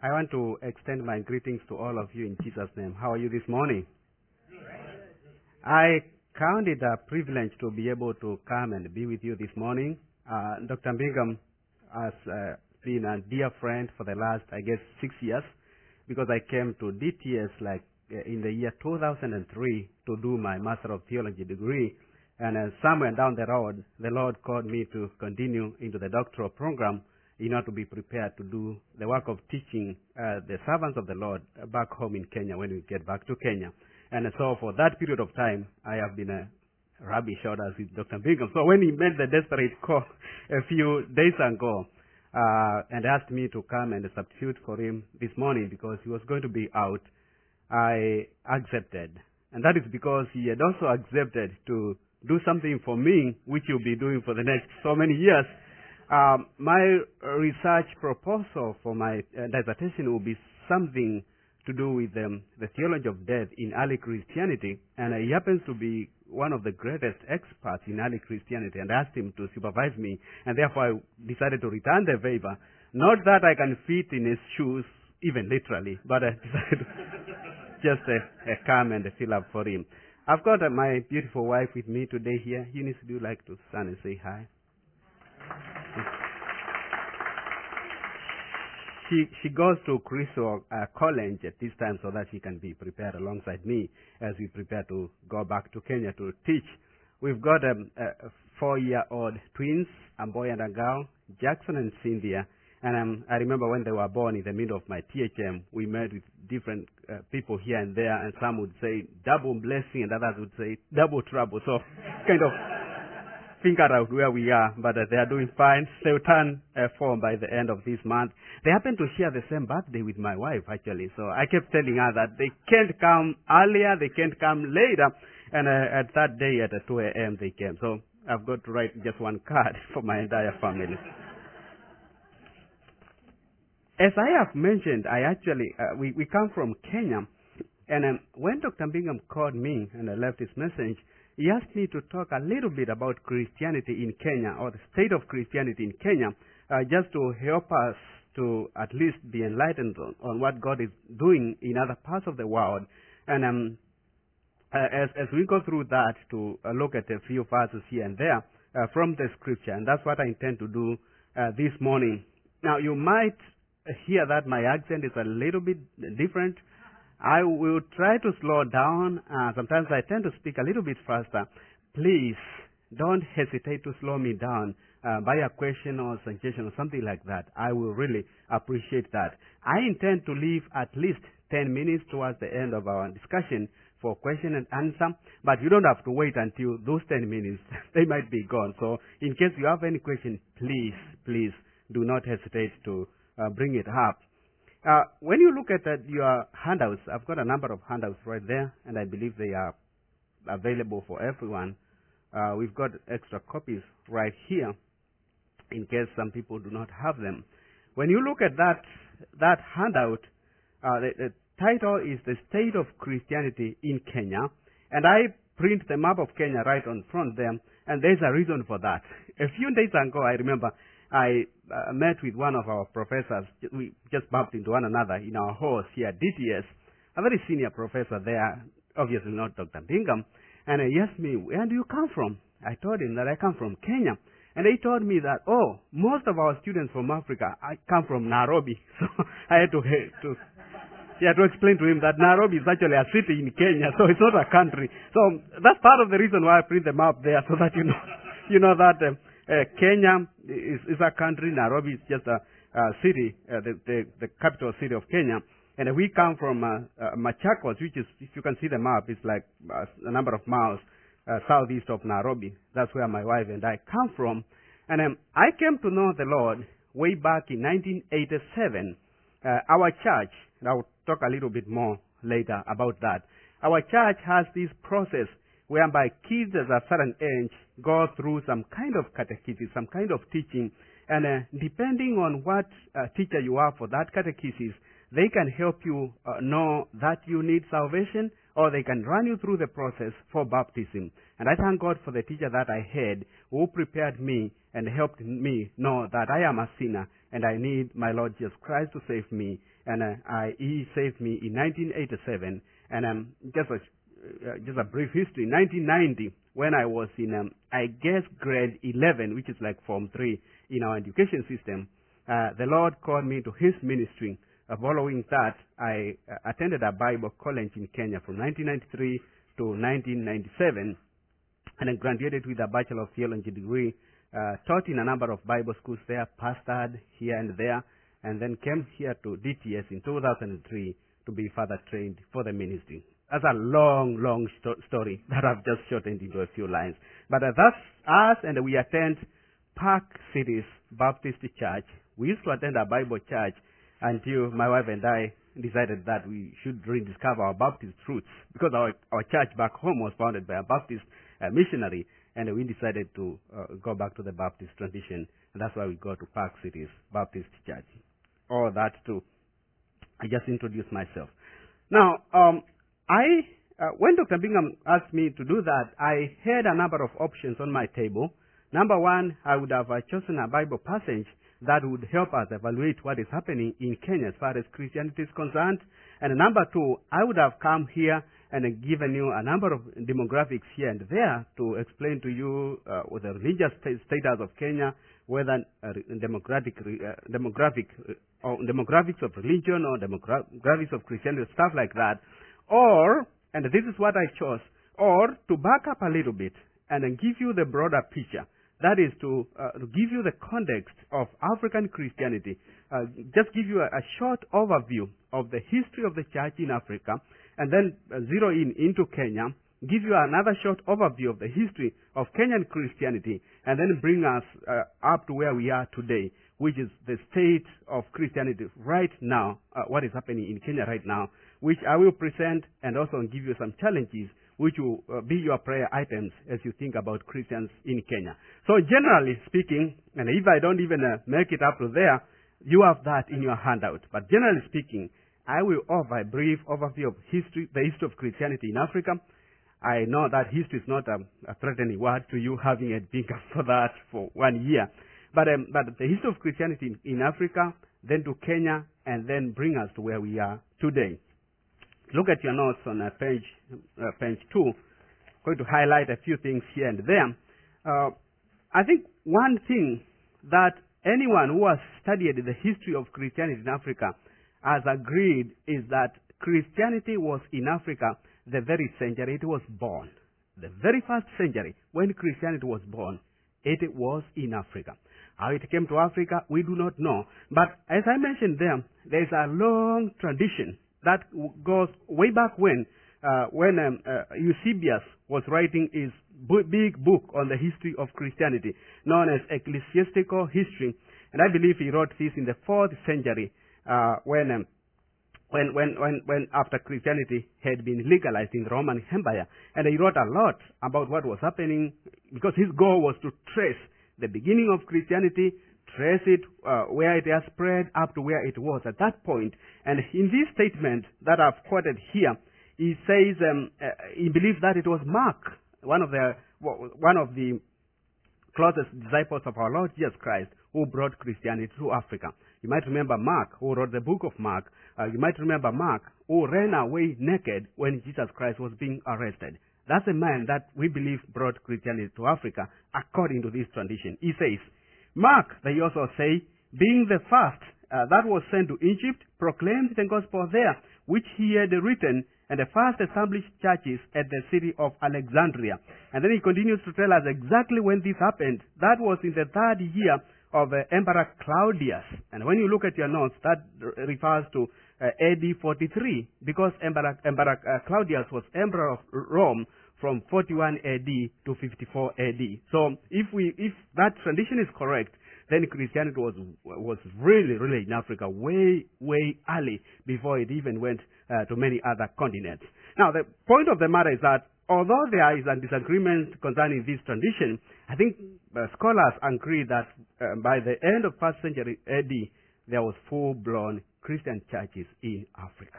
I want to extend my greetings to all of you in Jesus' name. How are you this morning? I count it a privilege to be able to come and be with you this morning. Dr. Bingham has been a dear friend for the last, 6 years, because I came to DTS in the year 2003 to do my Master of Theology degree. And somewhere down the road, the Lord called me to continue into the doctoral program in order to be prepared to do the work of teaching the servants of the Lord back home in Kenya when we get back to Kenya. And so for that period of time, I have been a rubbish shoulders with Dr. Bingham. So when he made the desperate call a few days ago and asked me to come and substitute for him this morning because he was going to be out, I accepted. And that is because he had also accepted to do something for me, which he'll be doing for the next so many years. My research proposal for my dissertation will be something to do with the theology of death in early Christianity, and he happens to be one of the greatest experts in early Christianity, and I asked him to supervise me, and therefore I decided to return the favor. Not that I can fit in his shoes, even literally, but I decided to just come and fill up for him. I've got my beautiful wife with me today here. Eunice, do you like to stand and say hi? She goes to Crystal College at this time so that she can be prepared alongside me as we prepare to go back to Kenya to teach. We've got 4-year-old twins, a boy and a girl, Jackson and Cynthia. And I remember when they were born in the middle of my THM, we met with different people here and there, and some would say double blessing and others would say double trouble. So kind of figure out where we are, but they are doing fine. They'll turn 4 by the end of this month. They happen to share the same birthday with my wife, actually. So I kept telling her that they can't come earlier, they can't come later. And at that day at 2 a.m. they came. So I've got to write just one card for my entire family. As I have mentioned, we come from Kenya. And when Dr. Bingham called me and I left his message, he asked me to talk a little bit about Christianity in Kenya, or the state of Christianity in Kenya, just to help us to at least be enlightened on what God is doing in other parts of the world. And as we go through that, to look at a few verses here and there from the scripture, and that's what I intend to do this morning. Now, you might hear that my accent is a little bit different. I will try to slow down. Sometimes I tend to speak a little bit faster. Please don't hesitate to slow me down by a question or suggestion or something like that. I will really appreciate that. I intend to leave at least 10 minutes towards the end of our discussion for question and answer, but you don't have to wait until those 10 minutes. They might be gone. So in case you have any question, please do not hesitate to bring it up. When you look at your handouts, I've got a number of handouts right there, and I believe they are available for everyone. We've got extra copies right here in case some people do not have them. When you look at that handout, the title is The State of Christianity in Kenya, and I print the map of Kenya right on front there, and there's a reason for that. A few days ago, I remember I met with one of our professors. We just bumped into one another in our halls here at DTS, a very senior professor there, obviously not Dr. Bingham. And he asked me, where do you come from? I told him that I come from Kenya. And he told me that, most of our students from Africa, I come from Nairobi. So I had to explain to him that Nairobi is actually a city in Kenya, so it's not a country. So that's part of the reason why I print them up there, so that you know that Kenya is a country. Nairobi is just a city, the capital city of Kenya. And we come from Machakos, which is, if you can see the map, it's like a number of miles southeast of Nairobi. That's where my wife and I come from. And I came to know the Lord way back in 1987. Our church, and I'll talk a little bit more later about that. Our church has this process whereby kids at a certain age go through some kind of catechesis, some kind of teaching, and depending on what teacher you are for that catechesis, they can help you know that you need salvation, or they can run you through the process for baptism. And I thank God for the teacher that I had, who prepared me and helped me know that I am a sinner and I need my Lord Jesus Christ to save me. And He saved me in 1987. And just a brief history. 1990, when I was in, I guess, grade 11, which is like Form 3 in our education system, the Lord called me to His ministry. Following that, I attended a Bible college in Kenya from 1993 to 1997, and I graduated with a Bachelor of Theology degree, taught in a number of Bible schools there, pastored here and there, and then came here to DTS in 2003 to be further trained for the ministry. That's a long story that I've just shortened into a few lines. But that's us, and we attend Park Cities Baptist Church. We used to attend a Bible church until my wife and I decided that we should rediscover our Baptist roots, because our church back home was founded by a Baptist missionary, and we decided to go back to the Baptist tradition, and that's why we go to Park Cities Baptist Church. All that too. I just introduced myself. Now, when Dr. Bingham asked me to do that, I had a number of options on my table. Number one, I would have chosen a Bible passage that would help us evaluate what is happening in Kenya as far as Christianity is concerned. And number two, I would have come here and given you a number of demographics here and there to explain to you the religious status of Kenya, whether demographics of religion or demographics of Christianity, stuff like that. Or, and this is what I chose, or to back up a little bit and then give you the broader picture. That is to give you the context of African Christianity, just give you a short overview of the history of the church in Africa, and then zero into Kenya, give you another short overview of the history of Kenyan Christianity, and then bring us up to where we are today, which is the state of Christianity right now, what is happening in Kenya right now, which I will present and also give you some challenges which will be your prayer items as you think about Christians in Kenya. So generally speaking, and if I don't even make it up to there, you have that in your handout. But generally speaking, I will offer a brief overview of history, the history of Christianity in Africa. I know that history is not a threatening word to you, having been for that for 1 year. But the history of Christianity in Africa, then to Kenya, and then bring us to where we are today. Look at your notes on page 2. I'm going to highlight a few things here and there. I think one thing that anyone who has studied the history of Christianity in Africa has agreed is that Christianity was in Africa the very century it was born. The very first century when Christianity was born, it was in Africa. How it came to Africa, we do not know. But as I mentioned there is a long tradition that goes way back when Eusebius was writing his big book on the history of Christianity, known as Ecclesiastical History. And I believe he wrote this in the 4th century, when after Christianity had been legalized in the Roman Empire. And he wrote a lot about what was happening, because his goal was to trace the beginning of Christianity, trace it where it has spread up to where it was at that point. And in this statement that I've quoted here, he says he believes that it was Mark, one of the closest disciples of our Lord Jesus Christ, who brought Christianity to Africa. You might remember Mark, who wrote the book of Mark. You might remember Mark, who ran away naked when Jesus Christ was being arrested. That's a man that we believe brought Christianity to Africa, according to this tradition. He says, Mark, they also say, being the first that was sent to Egypt, proclaimed the gospel there, which he had written, and the first established churches at the city of Alexandria. And then he continues to tell us exactly when this happened. That was in the 3rd year of Emperor Claudius. And when you look at your notes, that refers to AD 43, because Emperor Claudius was emperor of Rome from 41 AD to 54 AD. So if that tradition is correct, then Christianity was really in Africa way early, before it even went to many other continents. Now, the point of the matter is that although there is a disagreement concerning this tradition, I think scholars agree that by the end of 1st century AD, there was full-blown Christian churches in Africa.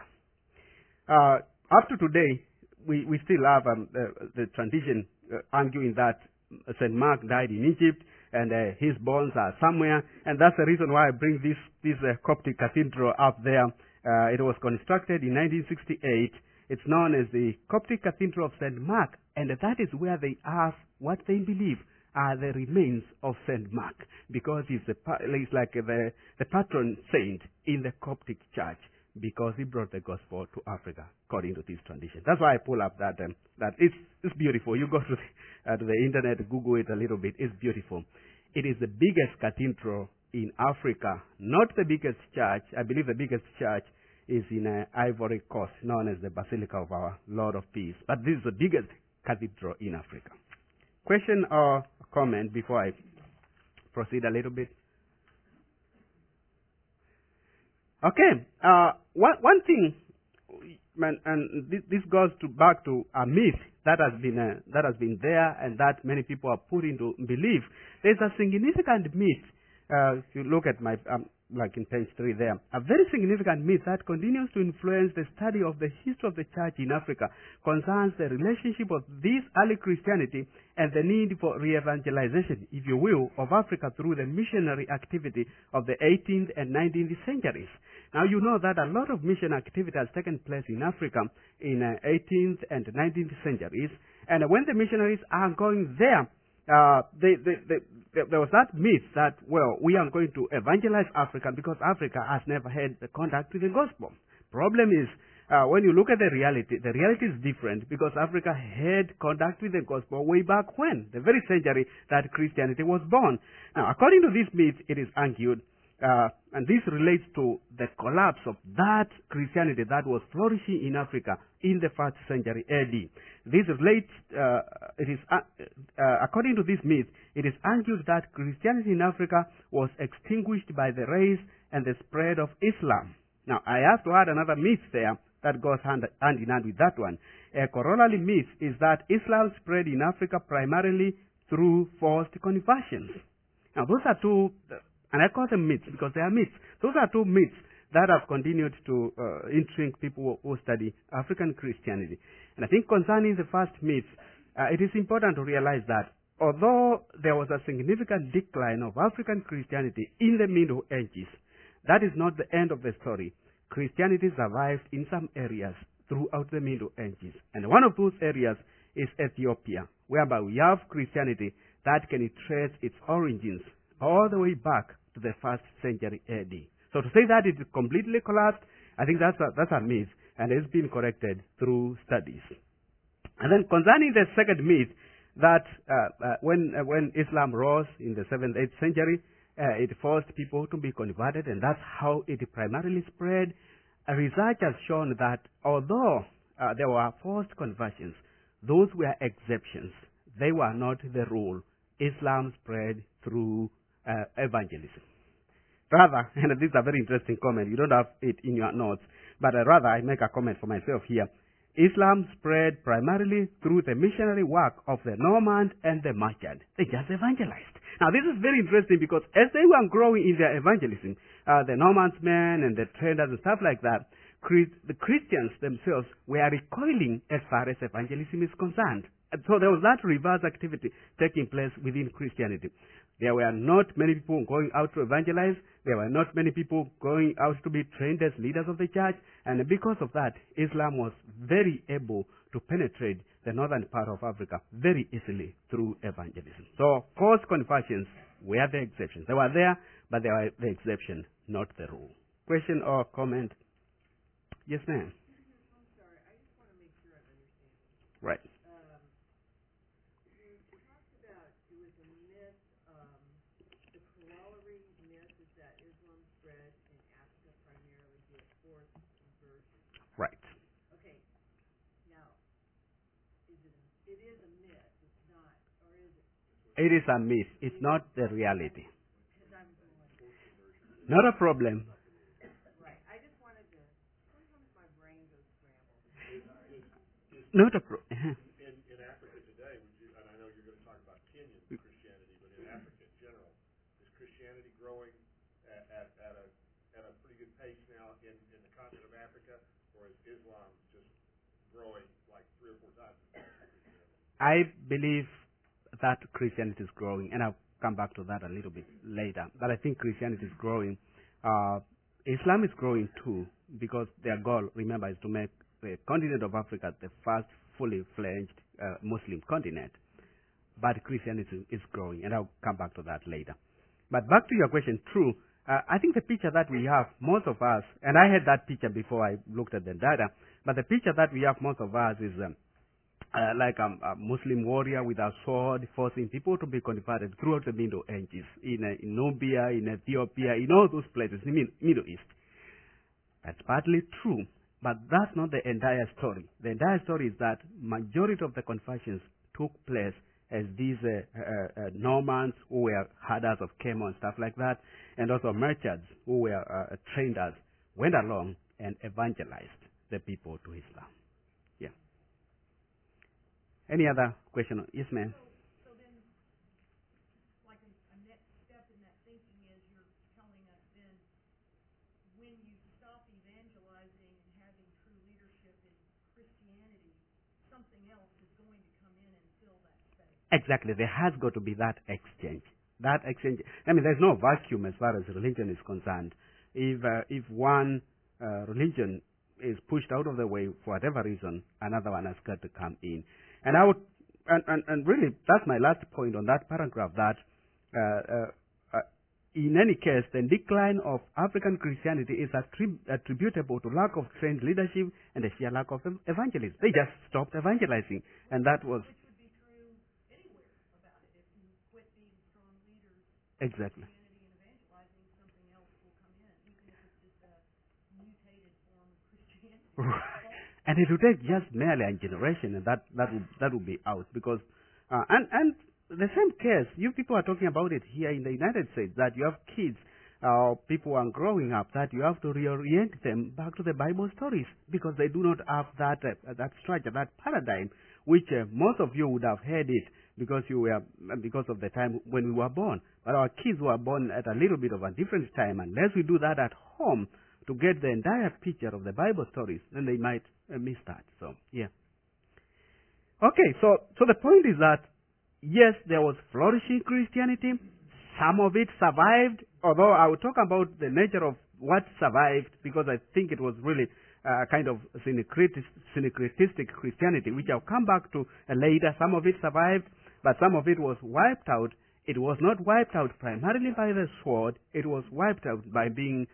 Up to today, we still have the tradition arguing that St. Mark died in Egypt, and his bones are somewhere, and that's the reason why I bring this Coptic cathedral up there. It was constructed in 1968. It's known as the Coptic Cathedral of St. Mark, and that is where they have what they believe are the remains of St. Mark, because he's like the patron saint in the Coptic church, because he brought the gospel to Africa, according to this tradition. That's why I pull up that it's beautiful. You go to the internet, Google it a little bit. It's beautiful. It is the biggest cathedral in Africa, not the biggest church. I believe the biggest church is in Ivory Coast, known as the Basilica of Our Lord of Peace. But this is the biggest cathedral in Africa. Question or comment before I proceed a little bit? Okay. One thing, and this goes back to a myth that has been there, and that many people are put into belief. There's a significant myth. If you look at my like in page 3 there, a very significant myth that continues to influence the study of the history of the church in Africa concerns the relationship of this early Christianity and the need for re-evangelization, if you will, of Africa through the missionary activity of the 18th and 19th centuries. Now you know that a lot of mission activity has taken place in Africa in 18th and 19th centuries, and when the missionaries are going there, there was that myth that, well, we are going to evangelize Africa because Africa has never had the contact with the gospel. Problem is, when you look at the reality is different, because Africa had contact with the gospel way back when, the very century that Christianity was born. Now, according to this myth, it is argued, and this relates to the collapse of that Christianity that was flourishing in Africa in the 1st century AD. This relates, according to this myth, it is argued that Christianity in Africa was extinguished by the rise and the spread of Islam. Now, I have to add another myth there that goes hand in hand with that one. A corollary myth is that Islam spread in Africa primarily through forced conversions. Now, those are two, and I call them myths because they are myths. Those are two myths that have continued to intrigue people who study African Christianity. And I think concerning the first myth, it is important to realize that although there was a significant decline of African Christianity in the Middle Ages, that is not the end of the story. Christianity survived in some areas throughout the Middle Ages. And one of those areas is Ethiopia, whereby we have Christianity that can trace its origins all the way back to the 1st century AD. So to say that it completely collapsed, I think that's a myth, and it's been corrected through studies. And then concerning the second myth, that when Islam rose in the 7th, 8th century, it forced people to be converted, and that's how it primarily spread. Research has shown that although there were forced conversions, those were exceptions. They were not the rule. Islam spread through evangelism. Rather, and this is a very interesting comment, you don't have it in your notes, but rather I make a comment for myself here. Islam spread primarily through the missionary work of the Normans and the merchant. They just evangelized. Now this is very interesting because as they were growing in their evangelism, the Normans men and the traders and stuff like that, the Christians themselves were recoiling as far as evangelism is concerned. And so there was that reverse activity taking place within Christianity. There were not many people going out to evangelize. There were not many people going out to be trained as leaders of the church. And because of that, Islam was very able to penetrate the northern part of Africa very easily through evangelism. So forced conversions were the exceptions. They were there, but they were the exception, not the rule. Question or comment? Yes, ma'am. I'm sorry. I just want to make sure I understand. Right. You talked about it was a myth. The corollary myth is that Islam spread in Africa primarily via forced conversion. Right. Okay. Now, it is a myth. It's not, or is it? It is a myth. It's not the reality. Because I'm going. Not a problem. Right. I just wanted to. Sometimes my brain goes scrambled. Not a problem. In Africa today, and I know you're going to talk about Kenyan Christianity, but in Africa in general, is Christianity growing at a pretty good pace now in the continent of Africa, or is Islam just growing like 3 or 4 times as fast as Christianity? I believe that Christianity is growing, and come back to that a little bit later. But I think Christianity is growing. Islam is growing too, because their goal, remember, is to make the continent of Africa the first fully fledged Muslim continent. But Christianity is growing, and I'll come back to that later. But back to your question, true. I think the picture that we have, most of us, and I had that picture before I looked at the data, but the picture that we have, most of us, is like a Muslim warrior with a sword forcing people to be converted throughout the Middle Ages, in Nubia, in Ethiopia, in all those places, in the Middle East. That's partly true, but that's not the entire story. The entire story is that majority of the conversions took place as these Normans who were herders of camel and stuff like that, and also merchants who were traders, went along and evangelized the people to Islam. Yeah. Any other question? Yes, ma'am. So then, like a next step in that thinking is you're telling us then when you stop evangelizing and having true leadership in Christianity, something else is going to come in and fill that space. Exactly. There has got to be that exchange. That exchange. I mean, there's no vacuum as far as religion is concerned. If one religion is pushed out of the way for whatever reason, another one has got to come in. And I would, and really, that's my last point on that paragraph. That in any case, the decline of African Christianity is attributable to lack of trained leadership and the sheer lack of evangelism. They just stopped evangelizing, and that was. Which would be true anywhere about it. If you quit being strong leaders of Exactly. Christianity and evangelizing, something else will come in, even if it's just a mutated form of Christianity. And it would take just merely a generation, and that would be out, because and the same case, you people are talking about it here in the United States, that you have kids, people are growing up, that you have to reorient them back to the Bible stories, because they do not have that structure, that paradigm, which most of you would have heard it because of the time when we were born. But our kids were born at a little bit of a different time. Unless we do that at home to get the entire picture of the Bible stories, then they might miss that. So, yeah. Okay, so the point is that, yes, there was flourishing Christianity. Some of it survived, although I will talk about the nature of what survived, because I think it was really kind of syncretistic Christianity, which I'll come back to later. Some of it survived, but some of it was wiped out. It was not wiped out primarily by the sword. It was wiped out by being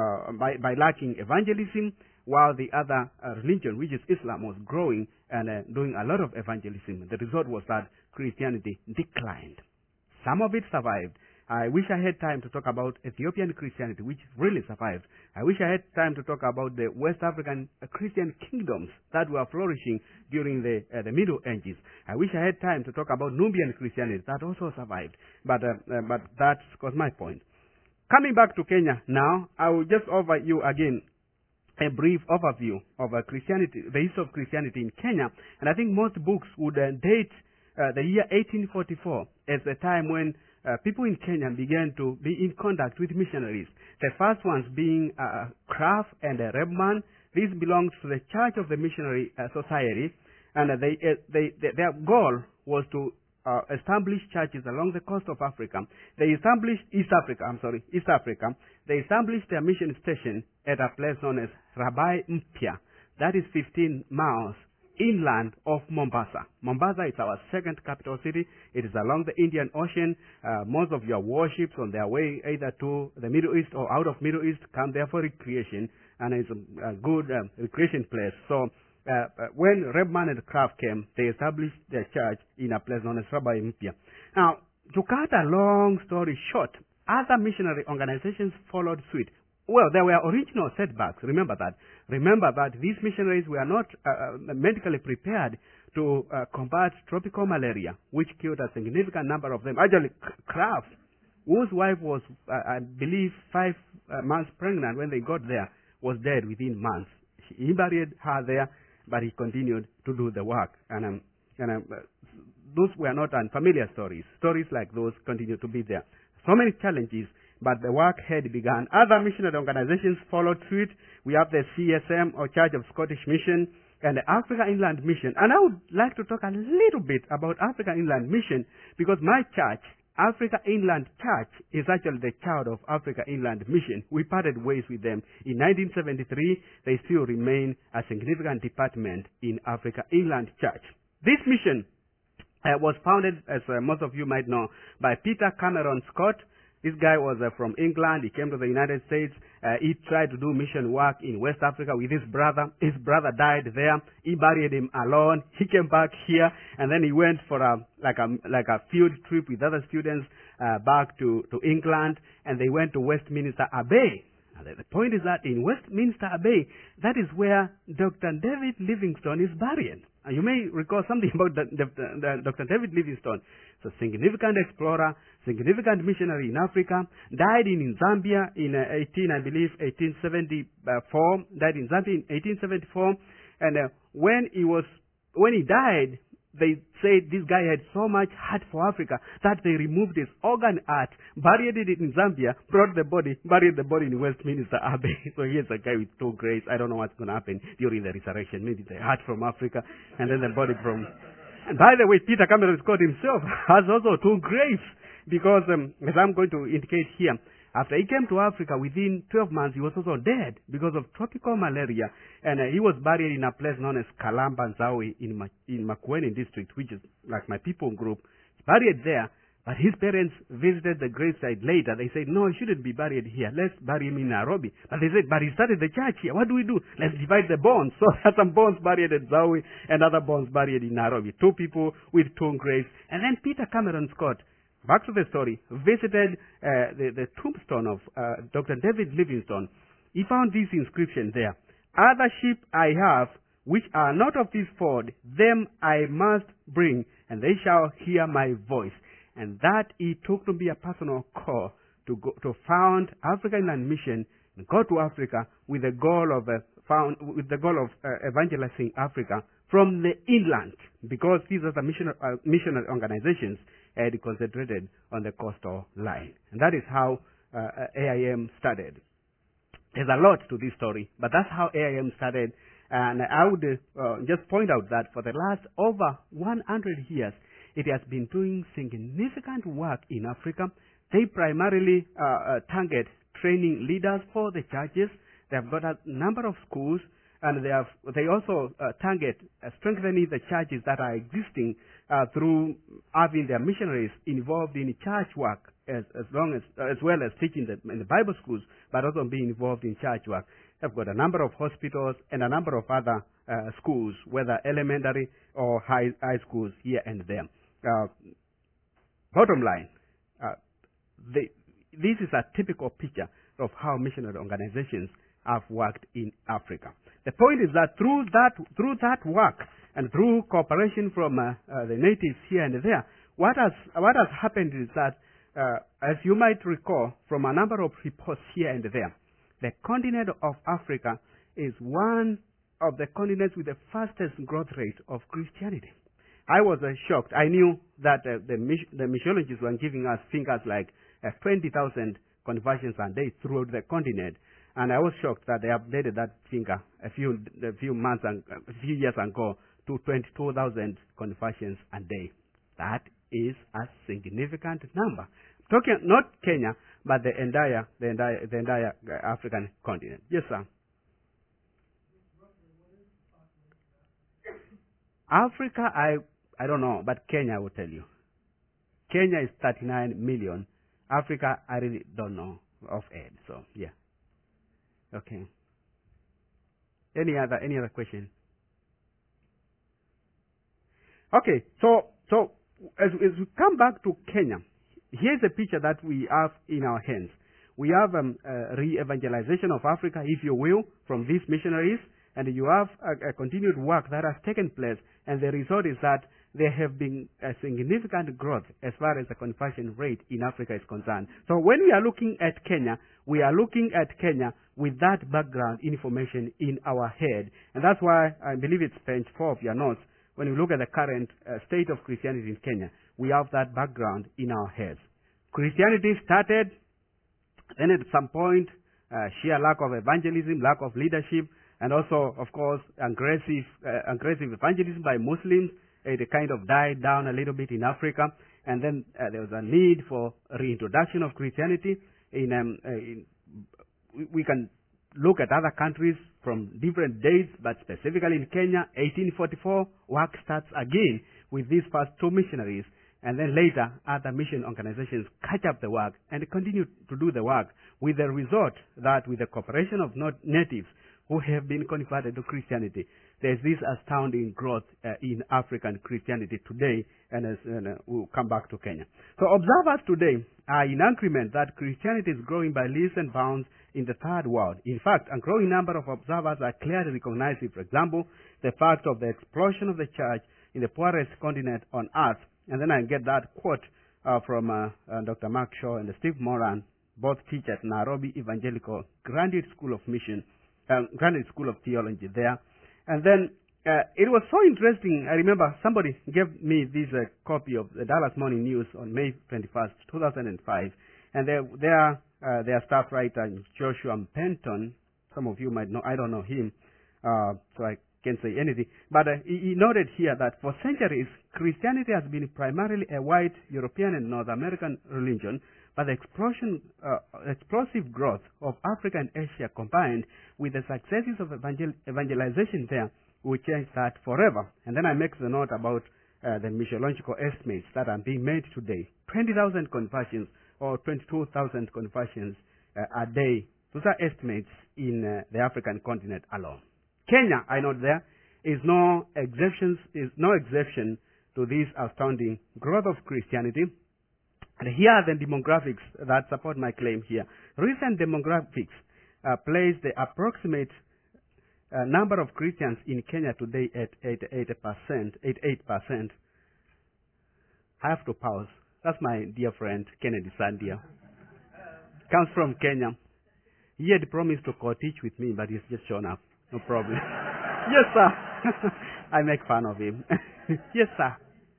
by lacking evangelism, while the other religion, which is Islam, was growing and doing a lot of evangelism. The result was that Christianity declined. Some of it survived. I wish I had time to talk about Ethiopian Christianity, which really survived. I wish I had time to talk about the West African Christian kingdoms that were flourishing during the Middle Ages. I wish I had time to talk about Nubian Christianity that also survived. But that was my point. Coming back to Kenya now, I will just offer you again a brief overview of Christianity, the history of Christianity in Kenya. And I think most books would date the year 1844 as the time when people in Kenya began to be in contact with missionaries. The first ones being Kraft and Rebman. These belonged to the Church of the Missionary Society, and their goal was to establish churches along the coast of Africa. They established East Africa. They established their mission station at a place known as Rabai Mpya. That is 15 miles inland of Mombasa. Mombasa is our second capital city. It is along the Indian Ocean. Most of your warships on their way either to the Middle East or out of Middle East come there for recreation, and it's a good recreation place. So when Rebman and Kraft came, they established their church in a place known as Rabai Mpya. Now, to cut a long story short, other missionary organizations followed suit. Well, there were original setbacks. Remember that. Remember that these missionaries were not medically prepared to combat tropical malaria, which killed a significant number of them. Actually, Kraft, whose wife was, I believe, 5 months pregnant when they got there, was dead within months. He buried her there, but he continued to do the work. And those were not unfamiliar stories. Stories like those continue to be there. So many challenges, but the work had begun. Other missionary organizations followed suit. We have the CSM, or Church of Scottish Mission, and the Africa Inland Mission. And I would like to talk a little bit about Africa Inland Mission, because my church Africa Inland Church is actually the child of Africa Inland Mission. We parted ways with them. In 1973, they still remain a significant department in Africa Inland Church. This mission was founded, as most of you might know, by Peter Cameron Scott. This guy was from England. He came to the United States. He tried to do mission work in West Africa with his brother. His brother died there. He buried him alone. He came back here, and then he went for a field trip with other students back to England, and they went to Westminster Abbey. And the point is that in Westminster Abbey, that is where Dr. David Livingstone is buried. And you may recall something about Dr. David Livingstone. So significant explorer, significant missionary in Africa, died in Zambia in 1874, died in Zambia in 1874, and when he died, they said this guy had so much heart for Africa that they removed his organ heart, buried it in Zambia, buried the body in Westminster Abbey. So here's a guy with 2 graves. I don't know what's going to happen during the resurrection. Maybe the heart from Africa and then the body from... And by the way, Peter Cameron Scott himself has also 2 graves because, as I'm going to indicate here, after he came to Africa, within 12 months, he was also dead because of tropical malaria. And he was buried in a place known as Kalamba Nzawi in Makueni district, which is like my people group. He's buried there, but his parents visited the gravesite later. They said, no, he shouldn't be buried here. Let's bury him in Nairobi. But they said, but he started the church here. What do we do? Let's divide the bones. So there are some bones buried at Nzawi and other bones buried in Nairobi. 2 people with 2 graves. And then Peter Cameron Scott, back to the story, visited the tombstone of Dr. David Livingstone. He found this inscription there. Other sheep I have, which are not of this fold, them I must bring, and they shall hear my voice. And that he took to be a personal call to found Africa Inland Mission, and go to Africa with the goal of evangelizing Africa from the inland, because these are the missionary organizations had concentrated on the coastal line. And that is how AIM started. There's a lot to this story, but that's how AIM started. And I would just point out that for the last over 100 years, it has been doing significant work in Africa. They primarily target training leaders for the churches. They have got a number of schools, and they also target strengthening the churches that are existing through having their missionaries involved in church work as well as teaching in the Bible schools, but also being involved in church work. They've got a number of hospitals and a number of other schools, whether elementary or high schools here and there. Bottom line, this is a typical picture of how missionary organizations have worked in Africa. The point is that through that work and through cooperation from the natives here and there, what has happened is that, as you might recall from a number of reports here and there, the continent of Africa is one of the continents with the fastest growth rate of Christianity. I was shocked. I knew that the missiologists were giving us figures like 20,000 conversions a day throughout the continent, and I was shocked that they updated that figure a few years ago to 22,000 conversions a day. That is a significant number. Talking not Kenya, but the entire African continent. Yes, sir. Africa, I don't know, but Kenya will tell you. Kenya is 39 million. Africa, I really don't know offhand. So yeah. Okay. Any other question? Okay. So as we come back to Kenya, here's a picture that we have in our hands. We have re-evangelization of Africa, if you will, from these missionaries, and you have a continued work that has taken place, and the result is that there have been a significant growth as far as the conversion rate in Africa is concerned. So when we are looking at Kenya, we are looking at Kenya with that background information in our head. And that's why I believe it's page 4 of your notes. When you look at the current state of Christianity in Kenya, we have that background in our heads. Christianity started, then at some point, sheer lack of evangelism, lack of leadership, and also, of course, aggressive evangelism by Muslims. It kind of died down a little bit in Africa. And then there was a need for reintroduction of Christianity. We can look at other countries from different dates, but specifically in Kenya, 1844, work starts again with these first two missionaries. And then later, other mission organizations catch up the work and continue to do the work, with the result that with the cooperation of natives who have been converted to Christianity, there's this astounding growth in African Christianity today, and we'll come back to Kenya. So observers today are in agreement that Christianity is growing by leaps and bounds in the third world. In fact, a growing number of observers are clearly recognizing, for example, the fact of the explosion of the church in the poorest continent on earth. And then I get that quote from Dr. Mark Shaw and Steve Moran, both teach at Nairobi Evangelical Graduate School of Graduate School of Theology there. And then it was so interesting. I remember somebody gave me this copy of the Dallas Morning News on May 21st, 2005. And their staff writer, Joshua Penton, some of you might know, I don't know him, so I can't say anything. But he noted here that for centuries, Christianity has been primarily a white European and North American religion, but the explosive growth of Africa and Asia combined with the successes of evangelization there will change that forever. And then I make the note about the missiological estimates that are being made today. 20,000 conversions or 22,000 conversions a day. Those are estimates in the African continent alone. Kenya, I note there, is no exception to this astounding growth of Christianity. And here are the demographics that support my claim here. Recent demographics place the approximate number of Christians in Kenya today at 88%. I have to pause. That's my dear friend, Kennedy Sandia. Comes from Kenya. He had promised to co-teach with me, but he's just shown up. No problem. Yes, sir. I make fun of him. Yes, sir.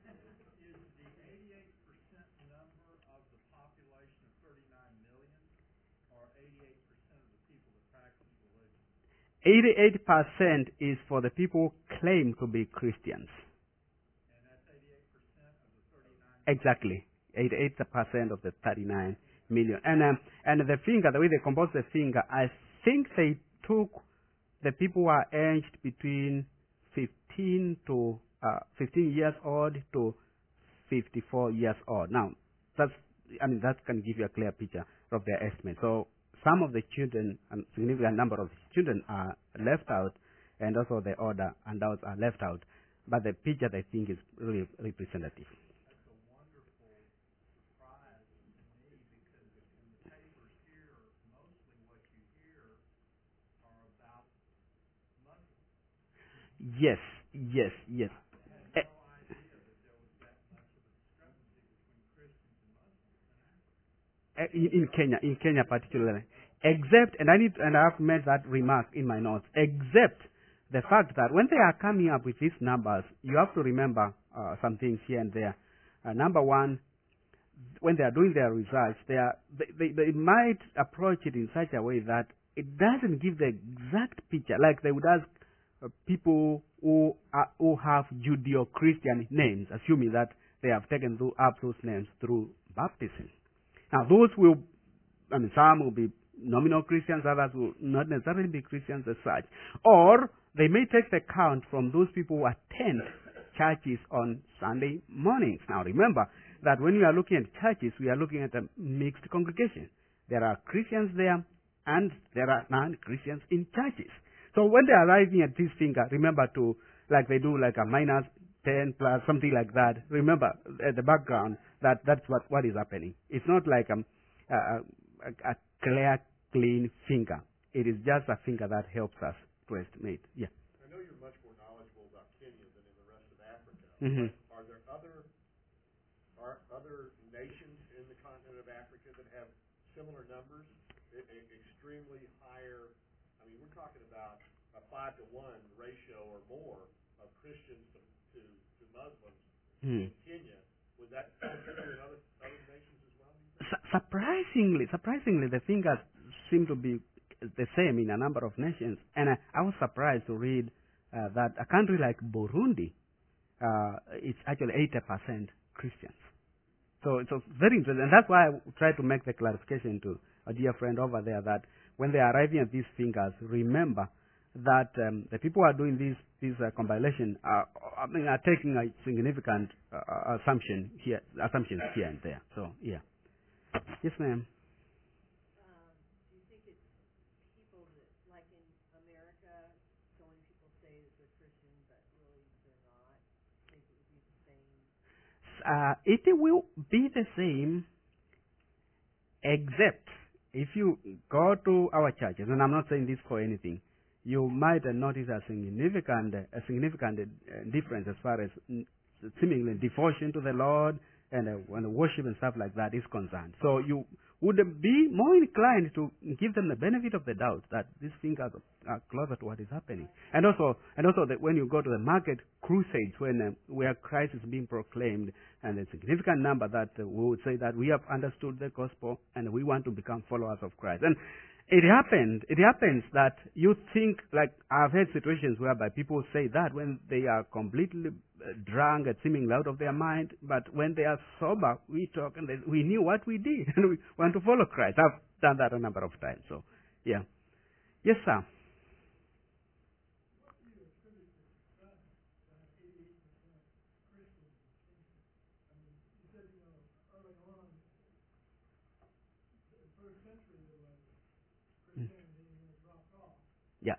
88% is for the people who claim to be Christians. And that's 88% of the 39 Exactly. 88% of the 39 million. And the finger, the way they compose the finger, I think they took the people who are aged between 15 years old to 54 years old. Now, that can give you a clear picture of their estimate. So some of the children, a significant number of children are left out, and also the older adults are left out. But the picture, I think, is really representative. That's a wonderful surprise to me, because in the papers here, mostly what you hear are about Muslims. Yes. I had no idea that there was that much of a discrepancy between Christians and Muslims in Africa. In Kenya particularly. Except, and I have made that remark in my notes, except the fact that when they are coming up with these numbers, you have to remember some things here and there. Number one, when they are doing their research, they might approach it in such a way that it doesn't give the exact picture, like they would ask people who have Judeo-Christian names, assuming that they have taken up those names through baptism. Now, those will, some will be nominal Christians, others will not necessarily be Christians as such. Or they may take the count from those people who attend churches on Sunday mornings. Now, remember that when we are looking at churches, we are looking at a mixed congregation. There are Christians there, and there are non-Christians in churches. So when they are arriving at this finger, remember to, like they do like a minus 10 plus, something like that. Remember at the background that's what is happening. It's not like a clear, clean finger. It is just a finger that helps us to estimate. Yeah. I know you're much more knowledgeable about Kenya than in the rest of Africa. Mm-hmm. Are there other nations in the continent of Africa that have similar numbers, extremely higher? I mean, we're talking about a 5-to-1 ratio or more of Christians to Muslims in Kenya. Was that true in other nations as well? Surprisingly, the fingers seem to be the same in a number of nations. And I was surprised to read that a country like Burundi, it's actually 80% Christians. So it's very interesting. And that's why I try to make the clarification to a dear friend over there that when they are arriving at these fingers, remember that the people who are doing this compilation are taking a significant assumptions here and there. So, yeah. Yes, ma'am. Do you think it's people that, like in America, so when people say that they're Christian but really they're not, think it would be the same? It will be the same, except if you go to our churches, and I'm not saying this for anything, you might notice a significant difference as far as seemingly devotion to the Lord and worship and stuff like that is concerned. So you would be more inclined to give them the benefit of the doubt that these things are closer to what is happening. And also that when you go to the market crusades, where Christ is being proclaimed, and a significant number that we would say that we have understood the gospel and we want to become followers of Christ. And it happens that you think, like I've had situations whereby people say that when they are completely drunk and seemingly out of their mind, but when they are sober, we talk and we knew what we did and we want to follow Christ. I've done that a number of times. So, yeah. Yes, sir. Yeah.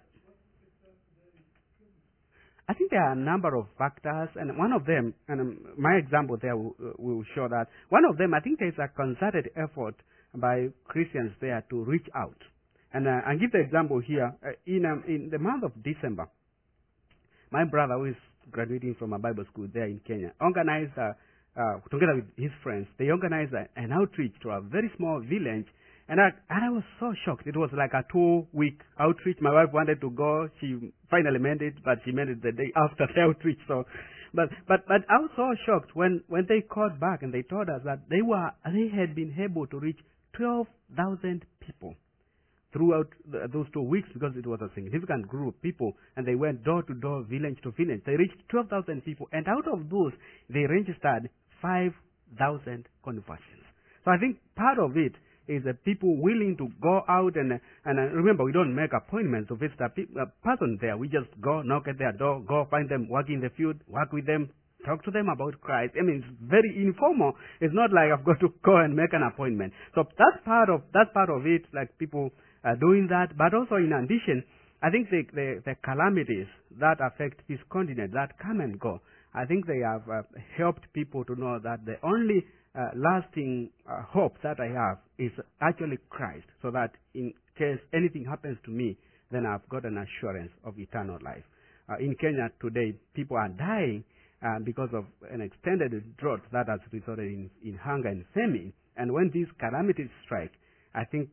I think there are a number of factors, and one of them, and my example there will show that, one of them, I think there's a concerted effort by Christians there to reach out. And I'll give the example here. In the month of December, my brother, who is graduating from a Bible school there in Kenya, organized, together with his friends, they organized an outreach to a very small village. And I was so shocked. It was like a 2-week outreach. My wife wanted to go. She finally made it, but she made it the day after the outreach. So, but I was so shocked when they called back and they told us that they had been able to reach 12,000 people throughout those 2 weeks, because it was a significant group of people, and they went door to door, village to village. They reached 12,000 people, and out of those, they registered 5,000 conversions. So I think part of it is people willing to go out and remember, we don't make appointments to visit a person there. We just go, knock at their door, go find them working in the field, work with them, talk to them about Christ. I mean, it's very informal. It's not like I've got to go and make an appointment. So that's part of it, like people doing that. But also in addition, I think the calamities that affect this continent, that come and go, I think they have helped people to know that the only lasting hope that I have is actually Christ, so that in case anything happens to me, then I've got an assurance of eternal life. In Kenya today, people are dying because of an extended drought that has resulted in hunger and famine. And when these calamities strike, I think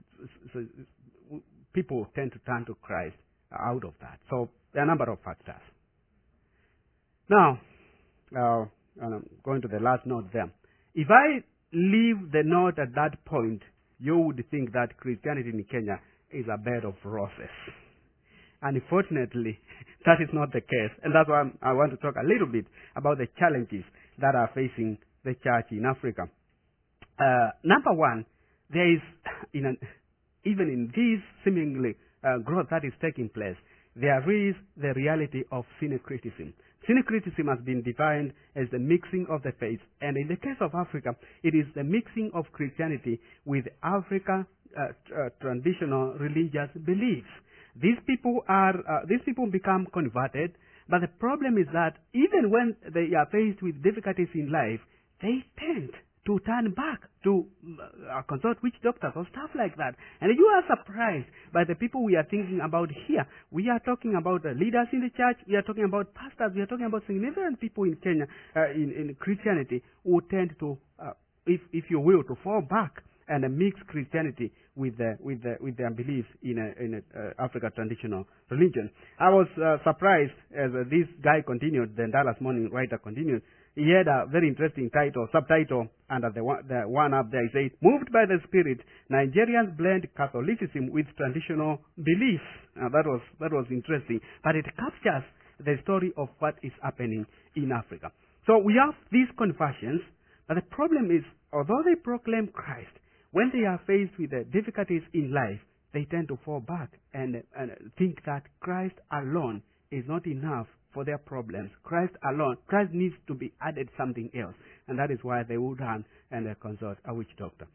people tend to turn to Christ out of that. So there are a number of factors. Now, and I'm going to the last note there. If I leave the note at that point, you would think that Christianity in Kenya is a bed of roses. Unfortunately, that is not the case. And that's why I want to talk a little bit about the challenges that are facing the church in Africa. Number one, there is, even in this seemingly growth that is taking place, there is the reality of syncretism. Syncretism has been defined as the mixing of the faiths, and in the case of Africa, it is the mixing of Christianity with Africa traditional religious beliefs. These people become converted, but the problem is that even when they are faced with difficulties in life, they tend to turn back to consult witch doctors or stuff like that. And you are surprised by the people we are thinking about here. We are talking about leaders in the church. We are talking about pastors. We are talking about significant people in Kenya, in Christianity, who tend to, if you will, to fall back and mix Christianity with their beliefs in Africa traditional religion. I was surprised as this guy continued, the Dallas Morning writer continued. He had a very interesting subtitle under the one up there. He said, "Moved by the Spirit, Nigerians blend Catholicism with traditional beliefs." That was interesting, but it captures the story of what is happening in Africa. So we have these conversions, But the problem is, although they proclaim Christ, when they are faced with the difficulties in life, they tend to fall back and think that Christ alone is not enough for their problems. Christ alone, Christ needs to be added something else. And that is why they would run and consult a witch doctor.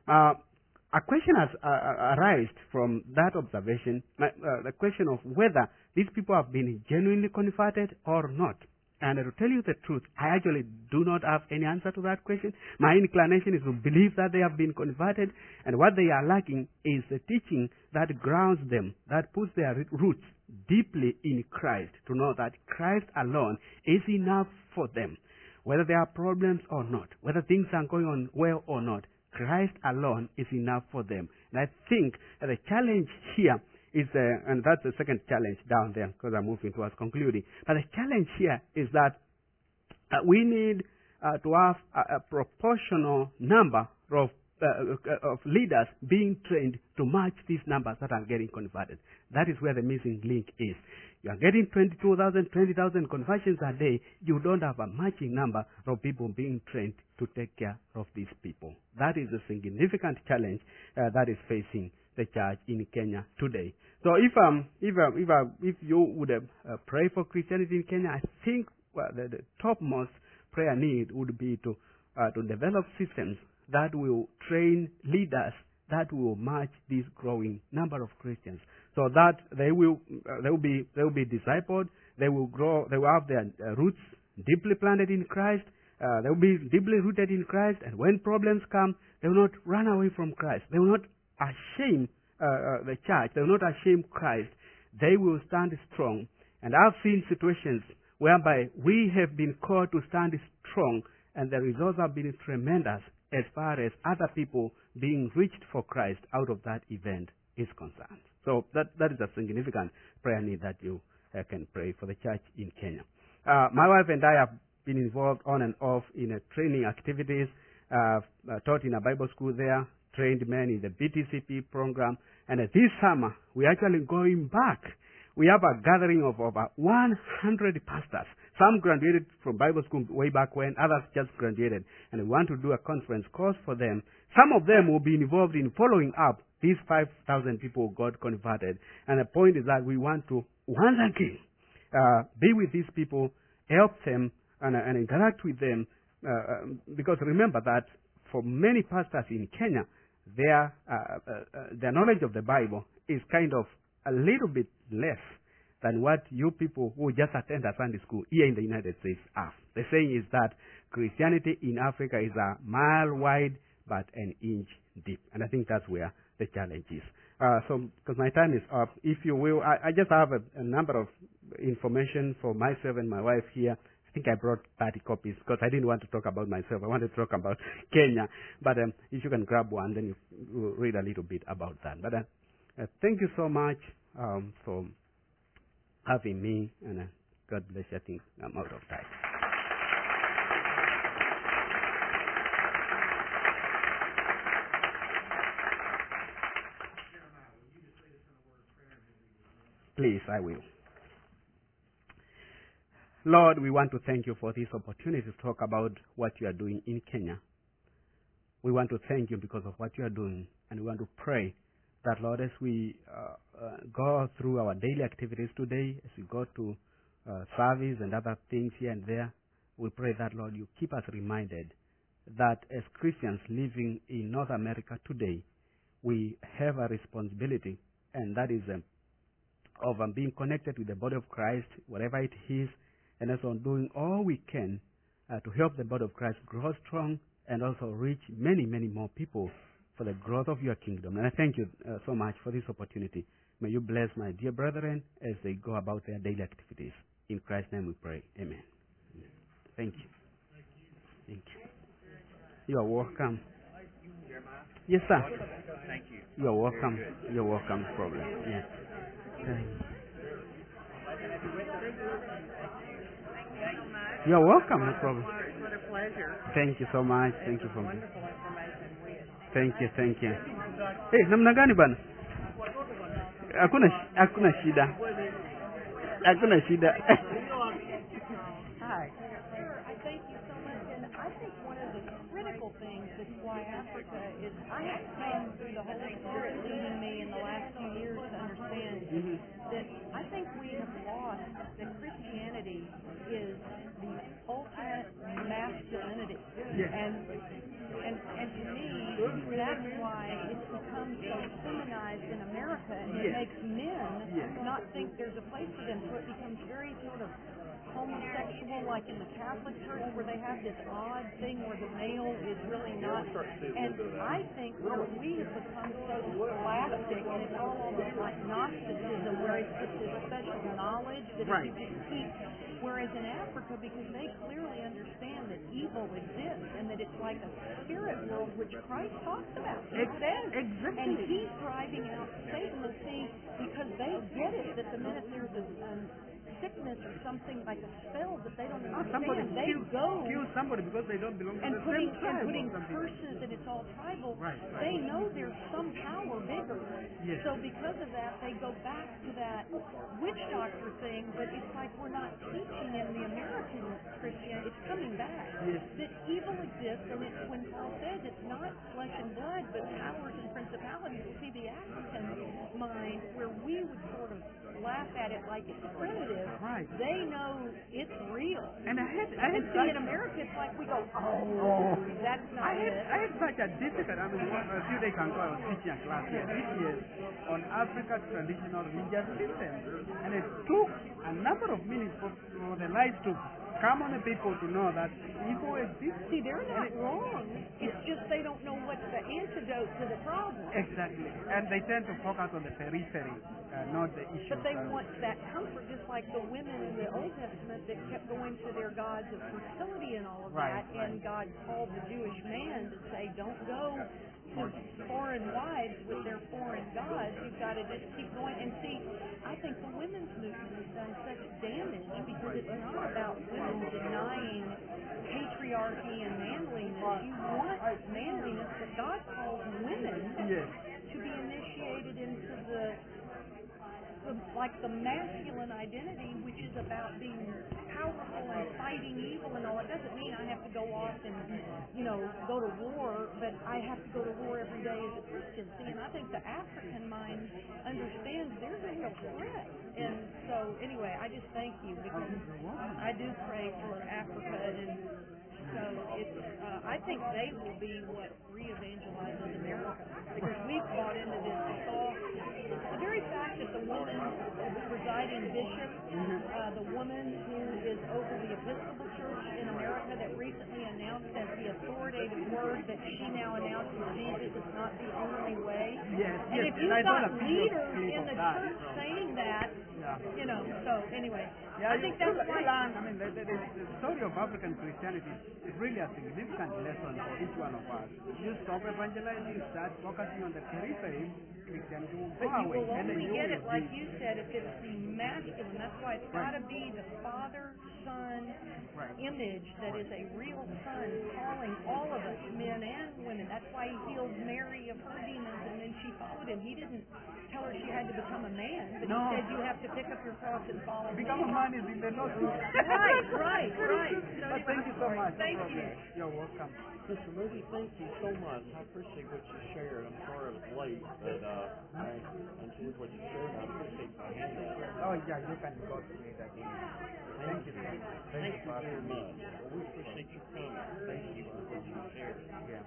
A question has arisen from that observation, the question of whether these people have been genuinely converted or not. And to tell you the truth, I actually do not have any answer to that question. My inclination is to believe that they have been converted, and what they are lacking is a teaching that grounds them, that puts their roots deeply in Christ, to know that Christ alone is enough for them. Whether there are problems or not, whether things are going on well or not, Christ alone is enough for them. And I think that the challenge here is, and that's the second challenge down there, because I'm moving towards concluding. But the challenge here is that we need to have a proportional number of leaders being trained to match these numbers that are getting converted. That is where the missing link is. You are getting 22,000, 20,000 conversions a day. You don't have a matching number of people being trained to take care of these people. That is a significant challenge that is facing the church in Kenya today. So if you would pray for Christianity in Kenya, I think the topmost prayer need would be to develop systems that will train leaders that will match this growing number of Christians, so that they will be discipled, they will grow, they will have their roots deeply planted in Christ, they will be deeply rooted in Christ, and when problems come, they will not run away from Christ. They will not ashame the church. They will not ashame Christ. They will stand strong. And I've seen situations whereby we have been called to stand strong, and the results have been tremendous as far as other people being reached for Christ out of that event is concerned. So that is a significant prayer need that you can pray for the church in Kenya. My wife and I have been involved on and off in training activities, taught in a Bible school there, trained men in the BTCP program, and this summer we're actually going back. We have a gathering of over 100 pastors. Some graduated from Bible school way back when, others just graduated, and we want to do a conference course for them. Some of them will be involved in following up these 5,000 people who got converted. And the point is that we want to, once again, be with these people, help them, and interact with them, because remember that for many pastors in Kenya, their knowledge of the Bible is kind of a little bit less than what you people who just attend a Sunday school here in the United States have. The saying is that Christianity in Africa is a mile wide but an inch deep. And I think that's where the challenge is. So, because my time is up, if you will, I just have a number of information for myself and my wife here. I think I brought 30 copies because I didn't want to talk about myself. I wanted to talk about Kenya. But if you can grab one, then you read a little bit about that. But thank you so much for having me, and God bless you. I think I'm out of time. Please, I will. Lord, we want to thank you for this opportunity to talk about what you are doing in Kenya. We want to thank you because of what you are doing, and we want to pray that, Lord, as we go through our daily activities today, as we go to service and other things here and there, we pray that, Lord, you keep us reminded that as Christians living in North America today, we have a responsibility, and that is of being connected with the body of Christ, whatever it is, and also doing all we can to help the body of Christ grow strong and also reach many, many more people for the growth of your kingdom. And I thank you so much for this opportunity. May you bless my dear brethren as they go about their daily activities. In Christ's name we pray. Amen. Thank you. Thank you. You are welcome. Yes, sir. Thank you. You are welcome. You're welcome. No problem. Yes. You are welcome. No problem. What a pleasure. Thank you so much. Thank you for me. Wonderful information. Thank you. Thank you. Hey, namna gani bana? Hakuna shida. Hakuna shida. Hi. Sir, I thank you so much, and I think one of the it's why Africa is. I have come through the Holy Spirit leading me in the last few years to understand that I think we have lost that Christianity is the ultimate masculinity. Yes. And to me, that's why it's become so feminized in America, and it Yes. makes men Yes. not think there's a place for them. So it becomes very sort of homosexual, like in the Catholic Church, where they have this odd thing where the male is really not. And I think where we have become so scholastic, and it's all almost like Gnosticism, where it's just this special knowledge that Right. if you just keep. Whereas in Africa, because they clearly understand that evil exists and that it's like a spirit world, which Christ talks about. It says. Exactly. And he's driving out Satan, and see, because they get it that the minute there's a sickness or something like a spell that they don't Somebody understand, they kill somebody because they don't belong to and the putting same tribe. and putting or something. curses, and it's all tribal. Right. They know there's some power bigger. Yes. So because of that, they go back to that witch doctor thing. But it's like we're not teaching in the American Christianity. It's coming back. Yes. That evil exists, and it's when Paul says it's not flesh and blood, but powers and principalities. See, the African mind, where we would sort of laugh at it like it's primitive, Right. they know it's real. And I had And see, in America, it's like we go, that's not I it. had such a difficult, a few days ago I was teaching a class here this year on Africa's traditional religious system. And it took a number of minutes for the light to come on the people to know that evil exists. See, they're not wrong. It's just they don't know what's the antidote to the problem. Exactly. And they tend to focus on the periphery, not the issue. But they want that comfort, just like the women in the Old Testament that kept going to their gods of fertility and all of Right, that. And God called the Jewish man to say, don't go to foreign wives with their foreign gods. You've got to just keep going. And see, I think the women's movement has done such damage because it's not about women denying patriarchy and manliness. You want manliness, but God calls women Yes. to be initiated into the the masculine identity, which is about being powerful and fighting evil and all. It doesn't mean I have to go off and, go to war, but I have to go to war every day as a Christian. See, and I think the African mind understands there's a real threat. And so, anyway, I just thank you because I do pray for Africa, and so it's, I think they will be what re-evangelizes America, because we've bought into this soft. The very fact that the woman, the presiding bishop, the woman who is over the Episcopal Church in America that recently announced as the authoritative word that she now announces Jesus is not the only way. Yes. And if you've I saw got the video leaders clip in of the that. church saying that, so anyway, Yeah, I think that's why. I mean, the story of African Christianity is really a significant lesson for each one of us. You stop evangelizing, start focusing on the periphery, Christianity will go But you away. will And then only you get will it, like be- you said, if it's the masculine. That's why it's got to be the Father, Son image that is a real Son calling all of us, men and women. That's why he healed Mary of her demons, and then she followed him. He didn't tell her she had to become a man, but he said you have to pick up your cross and follow me. Become a man is in the Lord. Right. So But thank you so much. Thank No you. problem. You're welcome. Sister Moody, thank you so much. I appreciate what you shared. I'm sorry I was late, but I enjoyed what you shared. I appreciate the handout. Oh, yeah, you can go to it again. Thank you. Thank you very much. Well, we appreciate you coming. Thank you for what you shared. Yeah.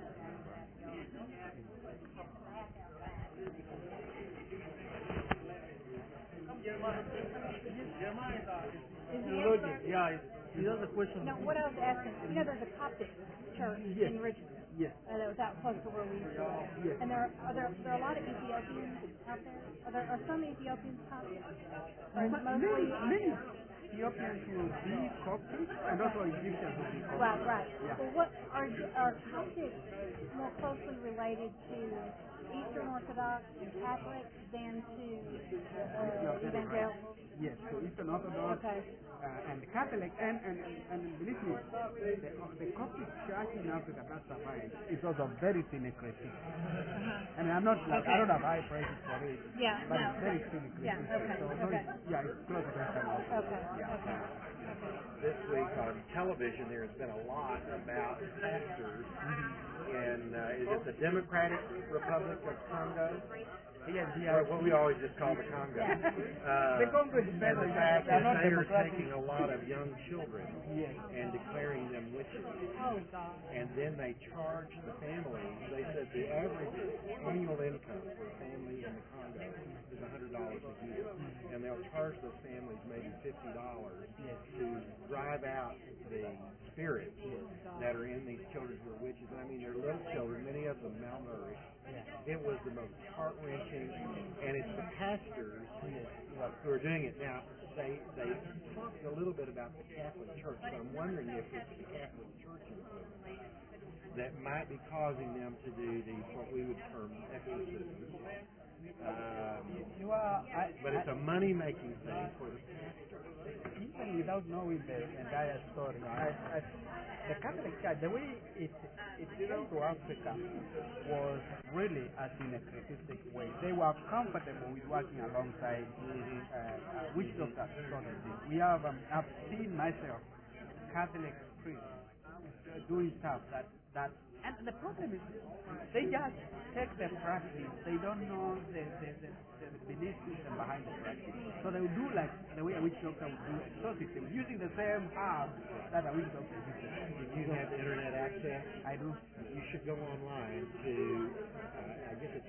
Yeah, he has a question. No, what I was asking, there's a Coptic church Yes. in Richmond. Yes. That was out close to where we used to live. Yes. And there are a lot of Ethiopians out there. Are some Ethiopians Coptic? Or is it mostly? Many Ethiopians will be Coptic, and also Egyptians will be Coptic. Right. Yeah. Well, what are Coptics more closely related to Eastern Orthodox and Catholics than to evangelicals? Yes, so Eastern Orthodox and Catholic, and believe me, the Coptic church in Africa that survived is also very syncretic. I mean, I'm not like, I don't have high prices for it, but it's very syncretic. Yeah, okay. So it's close to that. Okay. this week on television there has been a lot about pastors in, is it the Democratic Republic of Congo? Yes, Or what we always just call the Congo. The Congo is And better. the fact They're that not they are democratic. taking a lot of young children Yes. and declaring them witches. Oh, God. And then they charge the families. They said the average annual income for a family in the Congo is $100 a year. And they'll charge those families maybe $50 to drive out the spirits that are in these children who are witches. And I mean, they're little children, many of them malnourished. It was the most heart-wrenching, and it's the pastors who are doing it. Now, they talked a little bit about the Catholic Church, so I'm wondering if it's the Catholic Church that might be causing them to do these, what we would term exorcisms. But it's a money-making thing for the pastor. Even without knowing the entire story, the Catholic Church, the way it came to Africa was really a syncretistic way. They were comfortable with working alongside witch doctors, so to speak. We have, I've seen myself, Catholic priests doing stuff that, and the problem is, they just take the practice. They don't know the belief system behind the practice. So they will do like the way a witch doctor would do exorcism, using the same herbs that a witch doctor uses. If you have internet access, I do. you should go online to, I guess it's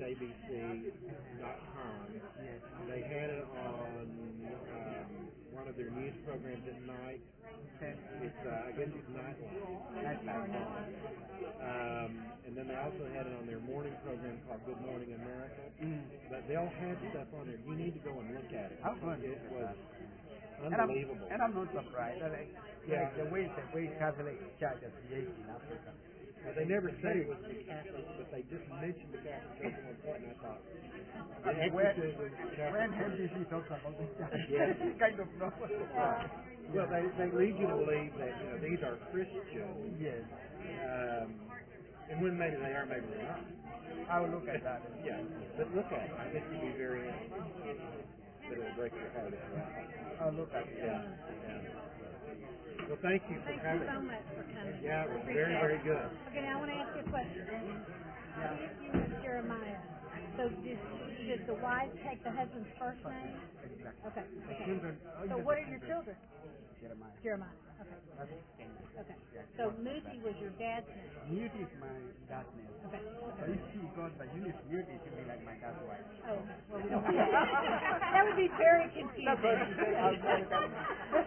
abc.com. Yes. They had it on one of their news programs at night. It's, I guess it's Nightline. And then they also had it on their morning program called Good Morning America. But they'll have stuff on there. You need to go and look at it. I'll go and It look at was that. unbelievable. And I'm not surprised. Like the way Catholic Church has behaved in Africa. Well, they never said it was the Catholics, but they just mentioned the Catholic Church at one point, and I thought, the exorcism, when NBC talks about the church, yes. you kind of know. Well, they lead you to believe that these are Christians. Yes. And when maybe they are, maybe they're not. I will look at that. Yeah, but look at it. I think you'll be very interested. But it'll break your heart as well. I'll look at it. Yeah. Well, thank you for Thank you coming. so much for coming. Yeah, it was Appreciate very, it. very good. Okay, now I want to ask you a question. If you were Jeremiah, so did the wife take the husband's first name? Exactly. Okay. The children. So what are your children? Jeremiah. Jeremiah. Okay. That's Kenya. Okay. So Muti was your dad's name. Mute is my dad's name. Okay. So if she got the unit Mute, it should be like my dad's wife. Oh, well, we don't want that would be very confusing. That's what she said. I'll try to tell you.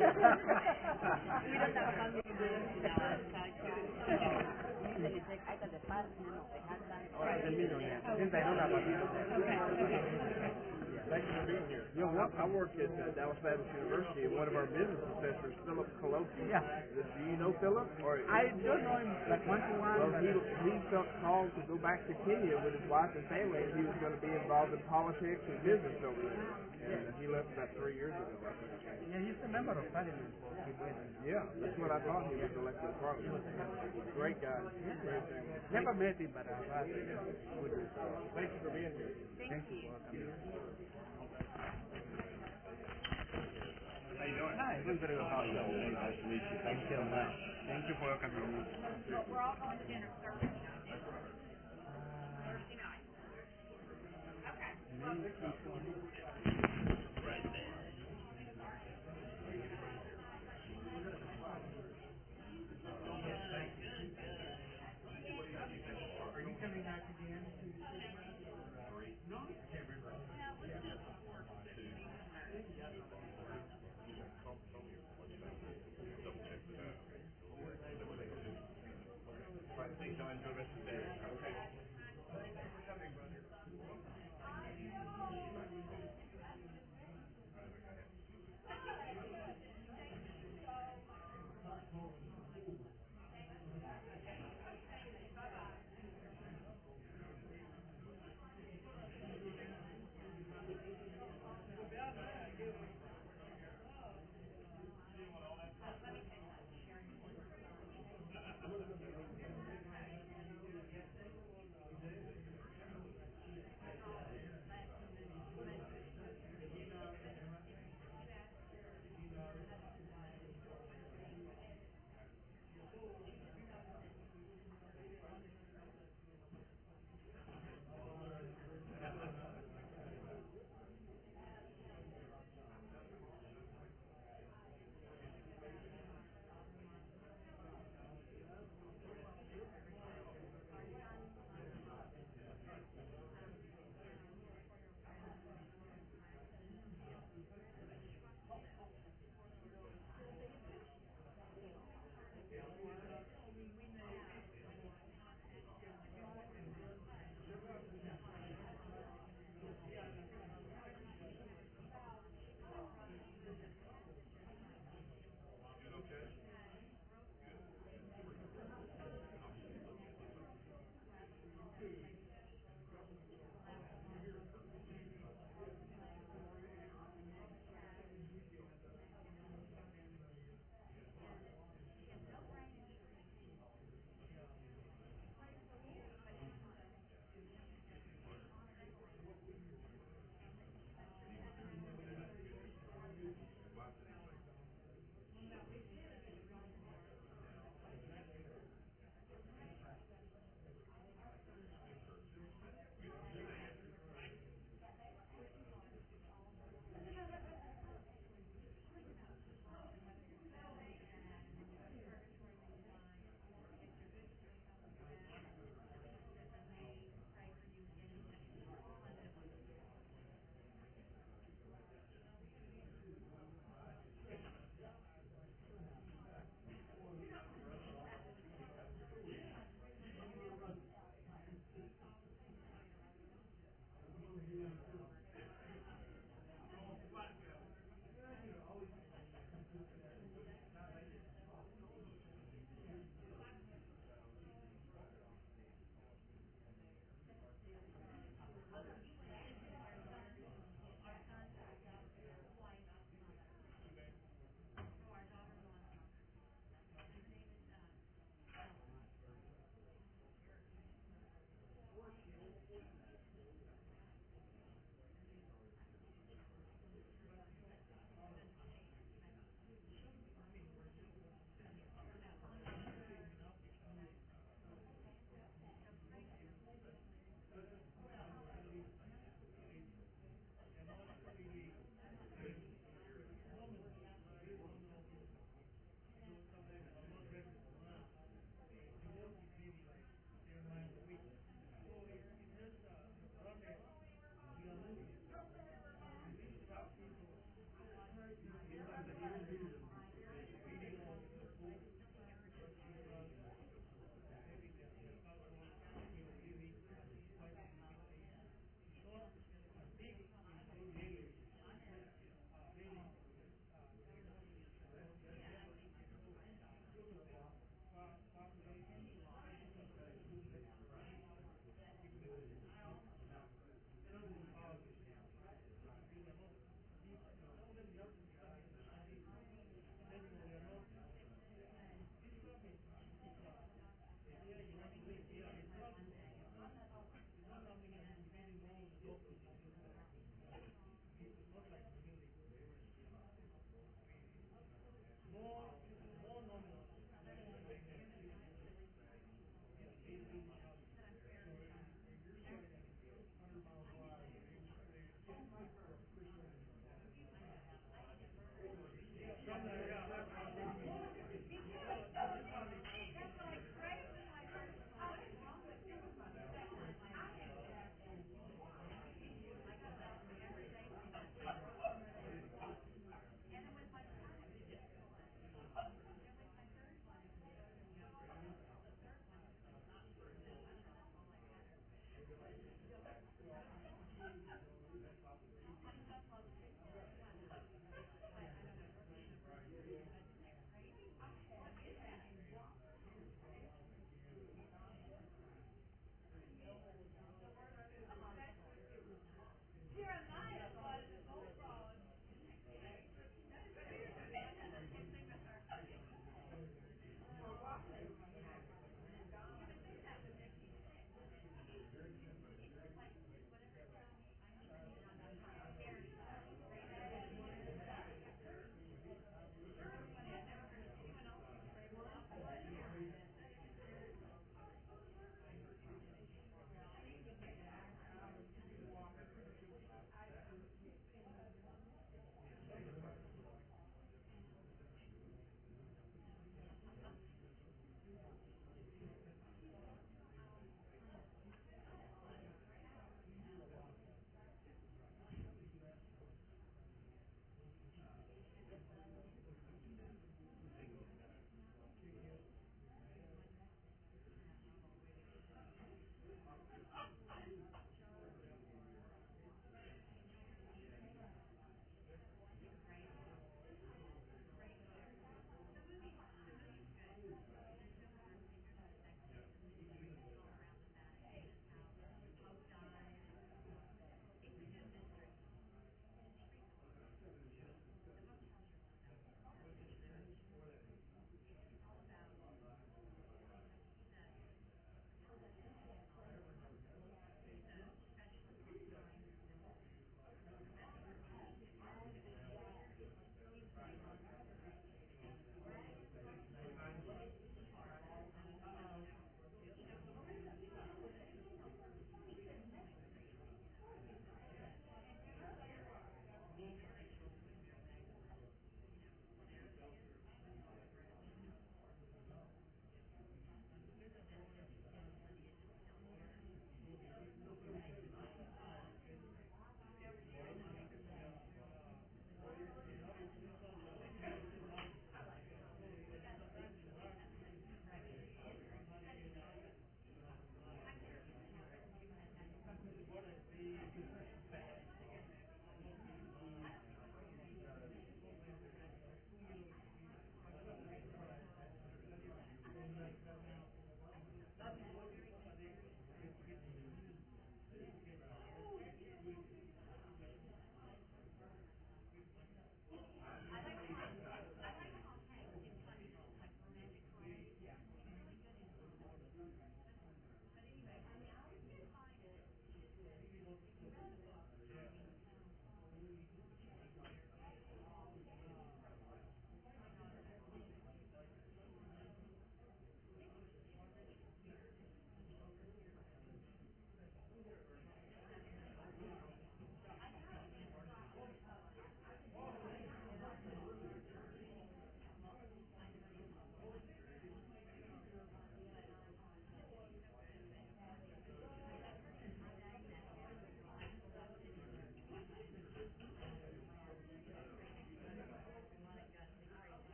We don't know how many names in our culture. Usually we take either the first name of the husband or The middle name. Since I don't have a middle name. Thank you for being here. You know, I work at Dallas Baptist University, and one of our business professors, Philip Colosi. Yeah. Do you know Philip? Or I don't know him like one-to-one. well, he felt called to go back to Kenya with his wife and family, and he was going to be involved in politics and business over there. And he left about 3 years ago. I think. Yeah, he's a member of parliament for Kibwezi. Yeah, that's what I thought. He was elected to parliament. Great guy. Great family. Never met him, but I've heard good results. Thank you for being here. Thank you for coming. How you doing? Hi, doing very well. How are you? Nice to meet you. Thank you so much. Thank you for welcoming me. we're all going to dinner Thursday night. Thursday night. Okay. Are you coming back again to No, I can't remember. Right, thanks. I'll enjoy the rest of the day. Okay. Thanks for coming, brother.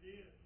did.